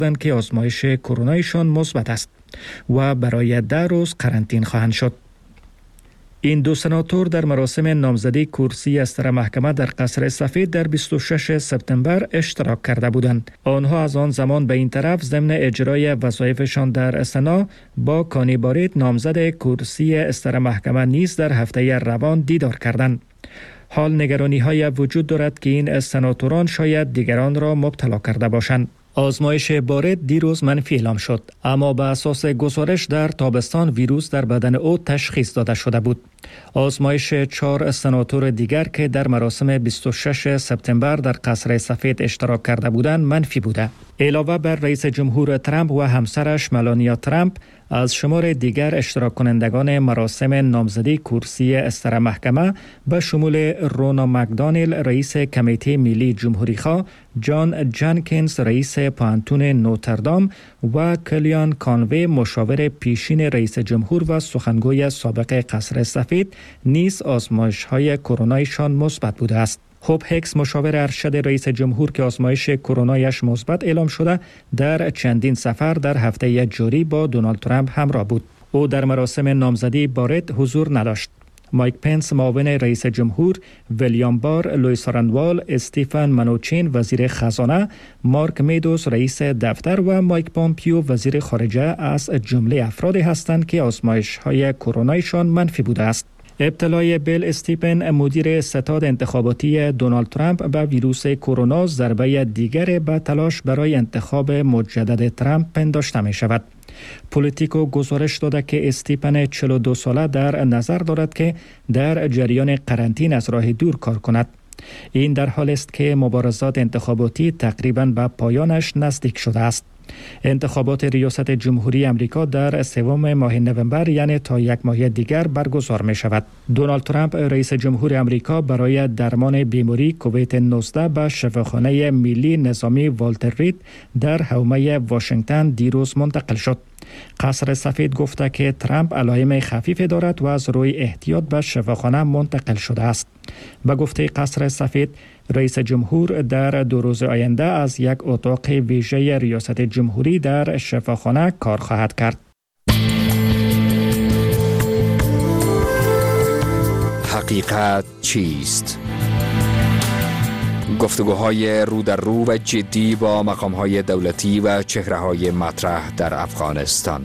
که آزمایش کرونایشان مثبت است و برای 10 روز قرنطینه خواهند شد. این دو سناتور در مراسم نامزدی کرسی استر محکمه در قصر سفید در 26 سپتامبر اشتراک کرده بودند. آنها از آن زمان به این طرف ضمن اجرای وظایفشان در سنا با کانی باریت نامزد کرسی استر محکمه نیز در هفته روان دیدار کردند. حال نگرانی های وجود دارد که این سناتوران شاید دیگران را مبتلا کرده باشند. آزمایش باریت دیروز منفی اعلام شد، اما به اساس گزارش در تابستان ویروس در بدن او تشخیص داده شده بود. آزمایش 4 سناتور دیگر که در مراسم 26 سپتامبر در قصر سفید اشتراک کرده بودند منفی بوده. علاوه بر رئیس جمهور ترامپ و همسرش ملانیا ترامپ، از شمار دیگر اشتراک کنندگان مراسم نامزدی کرسی استر محکمه به شمول رونا مکدانیل رئیس کمیته ملی جمهوری‌خواه، جان جانکینز رئیس پانتون نوتردام و کلیان کانوی مشاور پیشین رئیس جمهور و سخنگوی سابق قصر سفید نیز آزمایش‌های کرونایشان مثبت بوده است. هوب هیکس مشاور ارشد رئیس جمهور که آزمایش کرونایش مثبت اعلام شده در چندین سفر در هفته جاری با دونالد ترامپ همراه بود. او در مراسم نامزدی باریت حضور نداشت. مایک پنس معاون رئیس جمهور، ویلیام بار، لوئیس رندوال، استیفن منوچین وزیر خزانه، مارک میدوز رئیس دفتر و مایک پامپیو وزیر خارجه از جمله افرادی هستند که آزمایش‌های کرونایشان منفی بوده است. ابتلای بیل استیپن مدیر ستاد انتخاباتی دونالد ترامپ به ویروس کرونا ضربه دیگر به تلاش برای انتخاب مجدد ترامپ پنداشته می شود. پولیتیکو گزارش داده که استیپن 42 ساله در نظر دارد که در جریان قرنطینه از راه دور کار کند. این در حالی است که مبارزات انتخاباتی تقریباً به پایانش نزدیک شده است. انتخابات ریاست جمهوری امریکا در 3 ماه نوامبر یعنی تا 1 ماه دیگر برگزار می شود. دونالد ترامپ رئیس جمهور امریکا برای درمان بیماری کووید 19 به شفاخانه ملی نظامی والتر رید در حومه واشنگتن دیروز منتقل شد. قصر سفید گفته که ترامپ علائم خفیف دارد و از روی احتیاط به شفاخانه منتقل شده است. به گفته قصر سفید، رئیس جمهور در 2 روز آینده از یک اتاق ویژه ریاست جمهوری در شفاخانه کار خواهد کرد. حقیقت چیست؟ گفتگوهای رو در رو و جدی با مقام‌های دولتی و چهره‌های مطرح در افغانستان.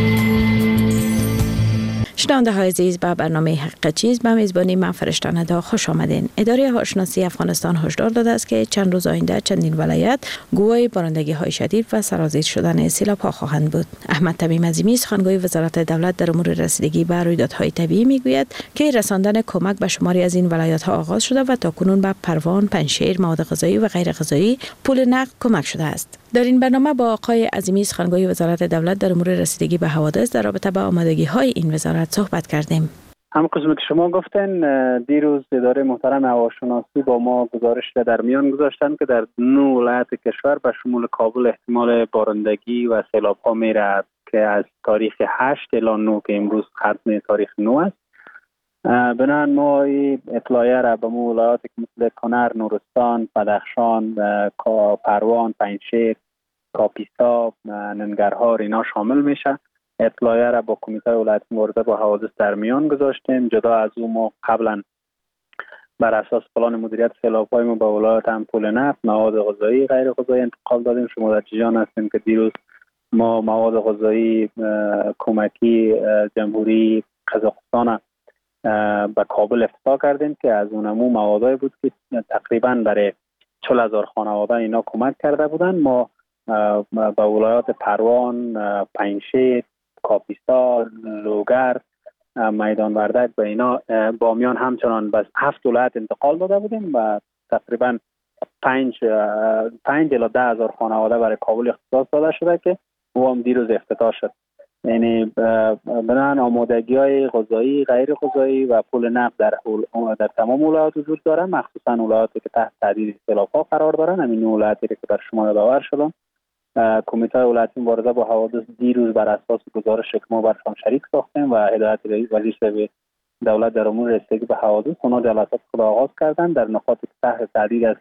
شنونده های عزیز، به برنامه حقیقت چیست به میزبانی من فرشته ندا خوش آمدین. اداره هواشناسی افغانستان هشدار داده است که چند روز آینده چندین ولایت گواه بارندگی های شدید و سرازیر شدن سیلاب‌ها خواهند بود. احمد تمیم عظیمی سخنگوی وزارت دولت در امور رسیدگی به رویدادهای طبیعی میگوید که رساندن کمک به شماری از این ولایت ها آغاز شده و تاکنون به پروان، پنجشیر، مواد غذایی و غیر غذایی پول نقد کمک شده است. در این برنامه با آقای عظیمی سخنگوی وزارت دولت در امور رسیدگی به حوادث در رابطه با آمادگی‌های این وزارت صحبت کردیم. هم قسمت شما گفتن دیروز اداره محترم هواشناسی با ما گزارش در میان گذاشتن که در 9 ولایت کشور به شمول کابل احتمال بارندگی و سیلاب‌ها میرد که از تاریخ 8 الی 9 که امروز ختم تاریخ 9 است. بنابراین ما اطلاعیه را به ولایات مثل کنر، نورستان، بدخشان، پروان، پنجشیر، کاپیسا، ننگرهار اینا شامل میشه. اطلاعیه را با کمیته ولایت مبارزه با حوادث در میان گذاشتیم. جدا از اون ما قبلا بر اساس پلان مدیریت سیلاب‌های ما به ولایت هم پول نفت، مواد غذایی، غیر غذایی انتقال دادیم. شما در جریان هستیم که دیروز ما مواد غذایی کمکی جمهوری قزاقستان به کابل افتتاح کردیم که از اونمو موادی بود که تقریبا برای 40,000 خانواده اینا کمک کرده بودن. ما به ولایات پروان، پنجشیر، کاپیسا، لوگر، میدان وردک به اینا بامیان همچنان بس 7 ولایت انتقال داده بودیم و تقریبا 5 الی 10,000 خانواده برای کابل اختصاص داده شده که او هم دیروز افتتاح شد. یعنی بنابراین آمادگی‌های غذایی، غیر غذایی و پول نقد در تمام ولایات وجود داره، مخصوصا ولایاتی که تحت تهدید سیلاب‌ها قرار دارن. همین ولایاتی که بر شما یادآور شدم. کمیته ولایتی مبارزه با حوادث دیروز بر اساس گزارش که ما برشان شریک ساختیم و هدایت وزیر شبیه دولت در امور رسیدگی به حوادث اونا جلسات خود آغاز کردن در نقاطی که تحت تهدید است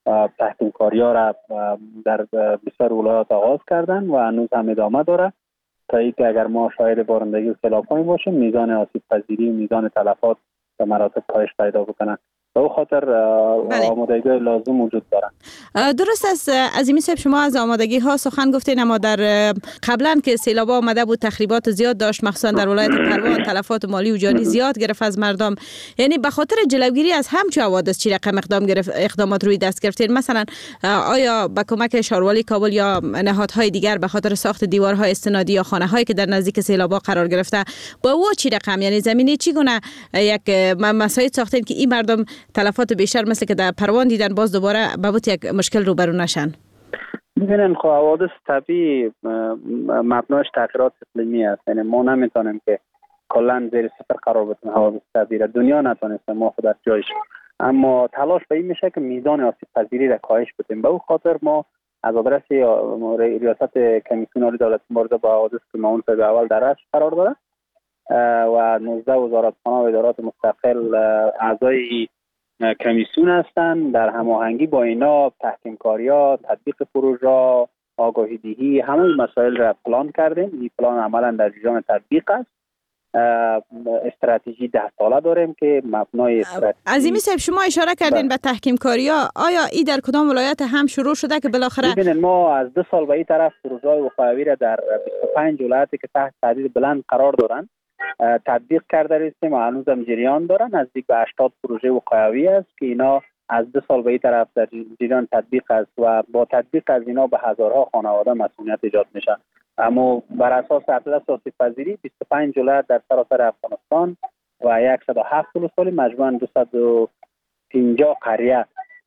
تحکیمکاری‌ها را در بسیار ولایات آغاز کردن و هنوز هم ادامه داره تا اینکه اگر ما شاهد بارندگی و سیلاب‌هایی باشیم میزان آسیب پذیری و میزان تلفات به مراتب کاهش پیدا بکنه. به او خاطر آمادگی لازم وجود دارن. درست است عظیمی صاحب، شما از آمادگی ها سخن گفتین، اما در قبلا که سیلاب آمده بود تخریبات زیاد داشت، مخصوصا در ولایت پروان تلفات مالی و جانی زیاد گرفت از مردم. یعنی به خاطر جلوگیری از همچین حوادث چی رقم اقدامات روی دست گرفتین؟ مثلا آیا با کمک شاروالی کابل یا نهادهای دیگر به خاطر ساخت دیوارهای استنادی یا خانه‌هایی که در نزدیک سیلاب‌ها قرار گرفته با او چی رقم، یعنی زمینی چی گونه یک مسائل ساختین که این مردم تلفات بیشتر مثل که در پروان دیدن باز دوباره بابت یک مشکل روبرو نشن؟ ببینن خب حوادث طبیعی مبناش تغییرات اقلیمی است. یعنی ما نمیتونیم که کلا زیر صفر قرار بدیم حوادث طبیعی. دنیا نتونسته ما خود در جایش، اما تلاش به این میشه که میزان آسیب پذیری را کاهش بدیم. به اون خاطر ما از آدرس ریاست کمیسیون عالی دولت مبارزه با حوادث که معاون به اول در رأس قرار داره و 19 وزارتخانه و ادارات مستقل اعضای کمیسیون هستند، در هماهنگی با اینا تحکیمکاری‌ها، تطبیق پروژه، آگاهی دهی، همه مسائل را پلان کردیم. این پلان عملا در جریان تطبیق است. استراتژی 10 ساله داریم که مبنای استراتژی. عظیمی صاحب، شما اشاره کردین به تحکیمکاری‌ها، آیا این در کدام ولایت هم شروع شده که بالاخره؟ ببینید ما از 2 سال به این طرف پروژه‌های وقایوی را در 25 ولایتی که تحت تهدید بلند قرار دارند تطبیق کرده هستیم و هنوز هم جریان دارن. نزدیک به 80 پروژه وقایوی است که اینا از 2 سال به این طرف در جریان تطبیق است و با تطبیق از اینا به هزارها خانواده مسئولیت ایجاد میشه. اما بر اساس اطلس آسیب پذیری 25 ولایت در سراسر افغانستان و 107 ولسوالی مجموعاً 250 قریه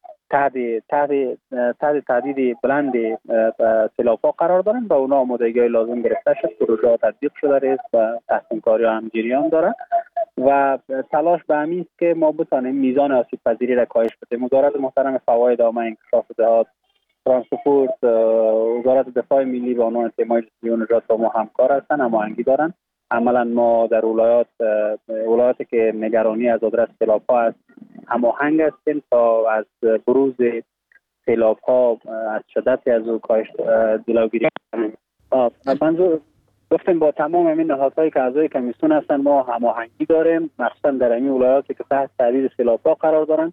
تحت تهدید بلند سیلاب‌ها قرار دارند و اونا آمادگی لازم گرفته شد، پروژه تطبیق شده است و تحکیم‌کاری هم جریان داره و تلاش به همین است که ما بتانیم میزان آسیب پذیری را کاهش بدیم. وزارت محترم فواید عامه انکشاف دهات، ترانسپورت، وزارت دفاع ملی با عنوان تیمای جسمی و نجات با ما همکار هستند، هماهنگی دارند. عملا ما در ولایاتی که نگرانی از آدرس سیلاب‌ها است هماهنگ هستیم تا از بروز سیلاب‌ها از شدت از او کاهش جلوگیری کنیم. منظور گفتیم با تمام این نهادهایی که اعضای کمیسیون هستن ما هماهنگی داریم، مخصوصا در این ولایاتی که تحت تهدید سیلاب‌ها قرار دارن.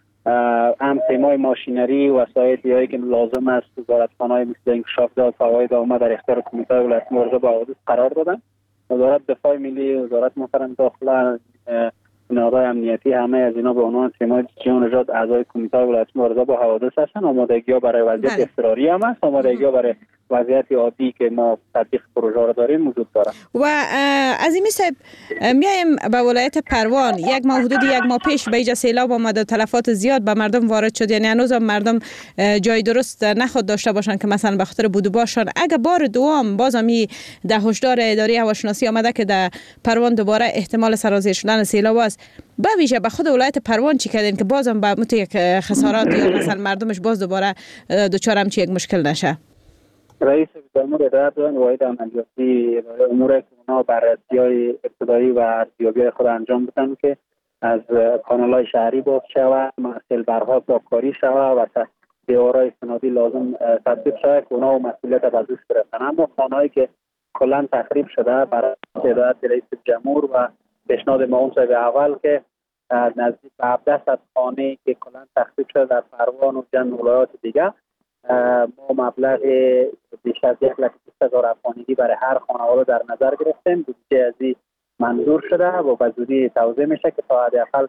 هم تیمای ماشینری و وسایلی که لازم است وزارتخانه‌های مثل انکشاف دهات، فواید عامه در اختیار کمیته ولایت مبارزه با حوادث قرار دادن. وزارت دفاع ملی، وزارت محترم داخله، نهادهای امنیتی، همه از اینا به عنوان تیمای جسمی و نجات اعضای کمیته ولایت مبارزه با حوادث هستن. آمادگی‌ها برای وضعیت اضطراری هم هست، آمادگی‌ها برای وضعیت عادی که ما تطبیق پروژه را داریم وجود داره. و عظیمی صاحب، میایم به ولایت پروان. یک ماه حدود یک ماه پیش به اینجا سیلاب آمد و تلفات زیاد به مردم وارد شد. یعنی هنوز مردم جای درست نخود داشته باشن که مثلا به خاطر بود و باشن. اگه بار دوم بازم ده هشدار اداره هواشناسی آمده که در پروان دوباره احتمال سرازیر شدن سیلاب است، به ویژه به خود ولایت پروان چی کردین که بازم به مت یک خسارات یا مثلا مردمش باز دوباره دچار همچین یک مشکل نشه؟ رئیس امور اداره واحد عملیاتی امور که اونا بررسی‌های ابتدایی و ارزیابی خود انجام بدن که از کانال‌های شهری باز شود، سیلبرها پاککاری شود و دیوارهای استنادی لازم تطبیق شود که اونا مسئولیت از دوش گرفتن. اما خانه‌هایی که کلاً تخریب شده برای هدایت رئیس جمهور و پیشنهاد معاون صاحب اول که نزدیک به 1700 خانه که کلاً تخریب شده در پروان و جمع ولایات دیگه ما مبلغ بیش از 1,20,000 افغانی برای هر خانواده در نظر گرفتیم. بودجه از این منظور شده و به زودی توضیح میشه که تا حداقل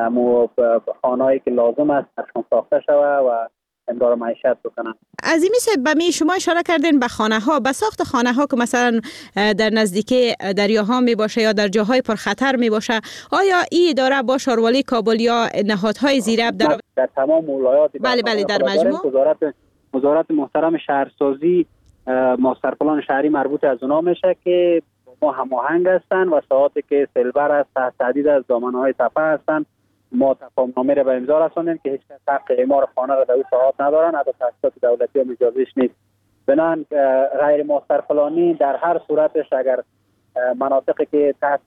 خانه‌ای که لازم است برشون ساخته شود و امرار معیشت بکنن. عظیمی صاحب، به شما اشاره کردین به خانه‌ها، به ساخت خانه‌ها که مثلا در نزدیکی دریاها می باشه یا در جاهای پرخطر می باشه، آیا این اداره با شاروالی کابل یا نهادهای زیراب در تمام ولایات بله در مجموع وزارت محترم شهرسازی ماستر پلان شهری مربوط از اونا میشه که ما هماهنگ هستن و ساعاتی که سیلبر است تحت تهدید از دامنه‌های تپه هستن ما تفاهم‌نامه را به امضا رساندیم که هیچ کس حق اعمار خانه را در اون ساعات ندارن، حتی تأسیسات دولتی هم اجازهش نیست. بنابراین غیر ماستر پلانی در هر صورتش اگر مناطقی که تحت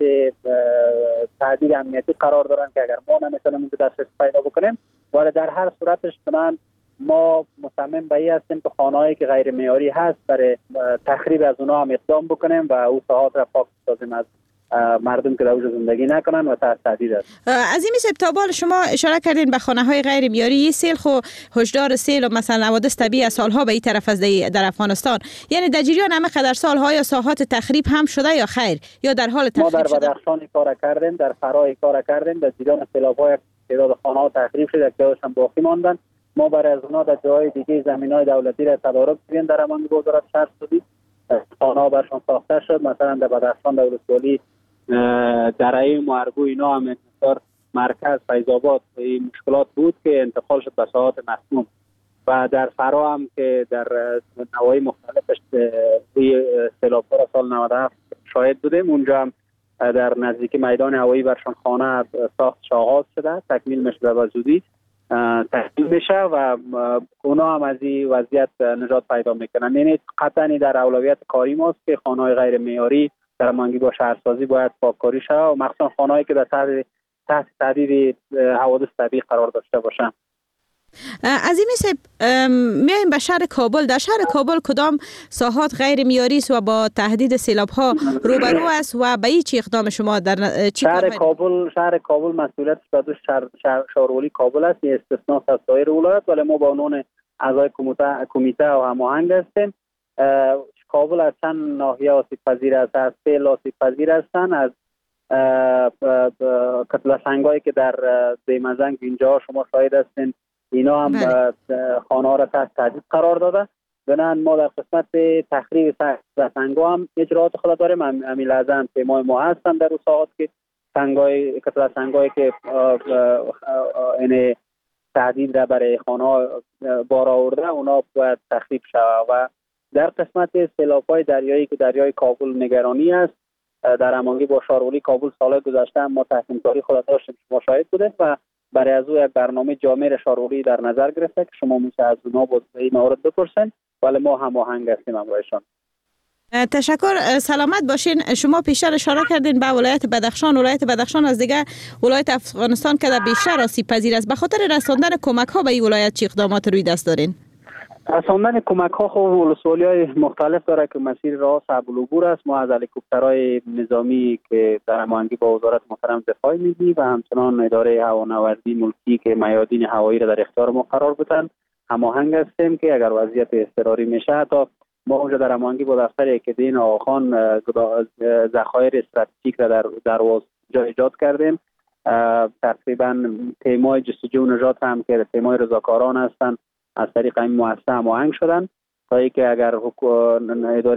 تهدید امنیتی قرار دارن که اگر ما نمیتونیم اونجا دسترسی پیدا بکنیم، ولی در هر صورتش بنابراین ما مصمم به این هستیم که خانه‌هایی که غیر معیاری هست برای تخریب از اونها هم اقدام بکنیم و او ساحات را پاک سازیم از مردم که در اونجا زندگی نکنن و تحت تهدید است. عظیم سپتابال، شما اشاره کردین به خانه‌های غیر معیاری. سیل خو هشدار سیل و مثلا حوادث طبیعی از سالها به این طرف از در افغانستان، یعنی در جریان همه قدر سالها یا ساحات تخریب هم شده یا خیر یا در حال تخریب شده؟ ما در بدخشان کار کردیم، در فرای کار کردیم، در جریان سیلاب‌های تعداد خانه‌ها تخریب شده که هم باقی ماندن. ما برای از اونها در جای دیگه زمین‌های دولتی را تدارک کردیم در امان وزارت شهرسازی. خانه‌ها برشان ساخته شد، مثلا در بدخشان در ولسوالی درعی مرگو اینا هم انتظار مرکز فیض آباد این مشکلات بود که انتقال شد به ساحات مسموم و در فرا هم که در نواحی مختلفش سیلاب‌ها را سال 97 شاهد بودیم. اونجا هم در نزدیک میدان هوایی برشان خانه ساختش آغاز شده، تکمیل میشه و زودی تکمیل میشه و اونا هم از این وضعیت نجات پیدا میکنن. یعنی قطعا در اولویت کاری ماست که خانه‌های غیر معیاری در هماهنگی با شهرسازی باید پاککاری شود و مخصوصا خانه‌هایی که در تحت تهدید حوادث طبیعی قرار داشته باشند. عظیم صاحب، میایم به شهر کابل. در شهر کابل کدام ساحات غیر معیاری است و با تهدید سیلاب‌ها روبرو است و به چه اقدام شما در شهر کابل مسئولیتش به دوش شهرولی کابل است، این استثناء از سایر ولایات، ولی ما با عنوان اعضای کمیته و هماهنگ هستیم. کابل از چند ناحیه آسیب پذیر است، از سیل آسیب پذیر هستند، از کتله سنگایی که در دیمزنگ اینجا شما شاهد هستین، اینا هم خانه‌ها را تحت تهدید قرار داده. بنابراین ما در قسمت تخریب سنگ‌ها هم اجراءات خود داریم. امیل اعظم پیمای ما هستن در ساحات که کتله سنگایی که این تهدید را برای خانه‌ها بار آورده اونا باید تخریب شود. و در قسمت سیلاب‌های دریایی که دریای کابل نگرانی است، در هماهنگی با شهرولی کابل سال گذشته ما تحکیم کاری خود داشتیم، شما شاهد بودید و برای از او یک برنامه جامع شهرولی در نظر گرفته که شما میشه از اونها با این مورد بپرسین، ولی ما هماهنگ هستیم همراهشان. تشکر، سلامت باشین. شما پیشتر اشاره کردین به ولایت بدخشان. ولایت بدخشان از دیگه ولایت افغانستان که در بیشتر آسیب پذیر است. به خاطر رساندن کمک ها به این ولایت چه اقدامات روی دست دارین؟ رساندن کمک ها خب ولسوالی‌های مختلف داره که مسیر راه صعب العبور است. ما از هلیکوپترهای نظامی که در هماهنگی با وزارت محترم دفاع میدی و همچنان اداره هوانوردی ملکی که میادین هوایی را در اختیار ما قرار بدن هماهنگ هستیم که اگر وضعیت اضطراری میشه تا ما اونجا در هماهنگی با دفتر اکیدین آقاخان ذخایر استراتژیک را در جا ایجاد کردیم. تقریبا تیمای جستجو و نجات هم که تیمای رضاکاران هستند از طریق این مؤسسه هماهنگ شدن تا اینکه اگر اداره